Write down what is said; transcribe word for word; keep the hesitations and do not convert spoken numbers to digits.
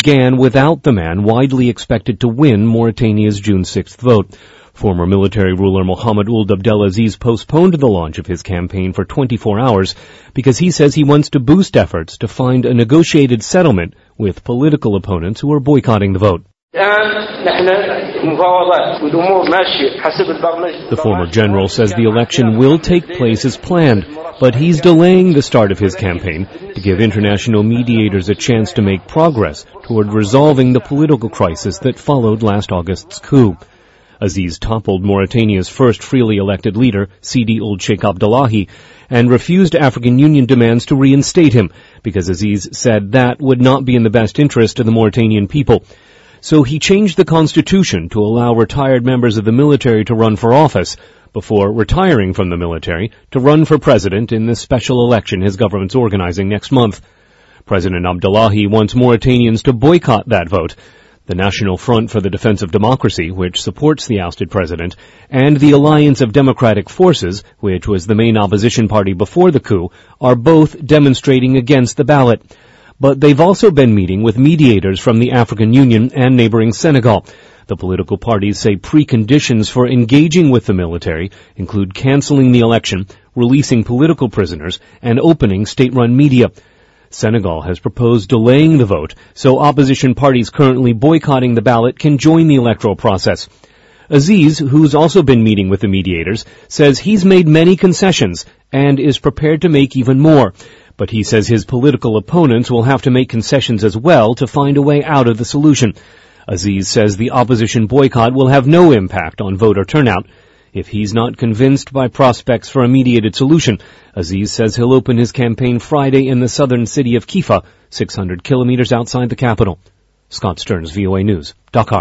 began without the man widely expected to win Mauritania's June sixth vote. Former military ruler Mohamed Ould Abdelaziz postponed the launch of his campaign for twenty-four hours because he says he wants to boost efforts to find a negotiated settlement with political opponents who are boycotting the vote. The former general says the election will take place as planned, but he's delaying the start of his campaign to give international mediators a chance to make progress toward resolving the political crisis that followed last August's coup. Aziz toppled Mauritania's first freely elected leader, Sidi Ould Sheikh Abdullahi, and refused African Union demands to reinstate him because Aziz said that would not be in the best interest of the Mauritanian people. So he changed the constitution to allow retired members of the military to run for office before retiring from the military to run for president in the special election his government's organizing next month. President Abdullahi wants Mauritanians to boycott that vote. The National Front for the Defense of Democracy, which supports the ousted president, and the Alliance of Democratic Forces, which was the main opposition party before the coup, are both demonstrating against the ballot. But they've also been meeting with mediators from the African Union and neighboring Senegal. The political parties say preconditions for engaging with the military include canceling the election, releasing political prisoners, and opening state-run media. Senegal has proposed delaying the vote so opposition parties currently boycotting the ballot can join the electoral process. Aziz, who's also been meeting with the mediators, says he's made many concessions and is prepared to make even more. But he says his political opponents will have to make concessions as well to find a way out of the solution. Aziz says the opposition boycott will have no impact on voter turnout. If he's not convinced by prospects for a mediated solution, Aziz says he'll open his campaign Friday in the southern city of Kifa, six hundred kilometers outside the capital. Scott Stearns, V O A News, Dakar.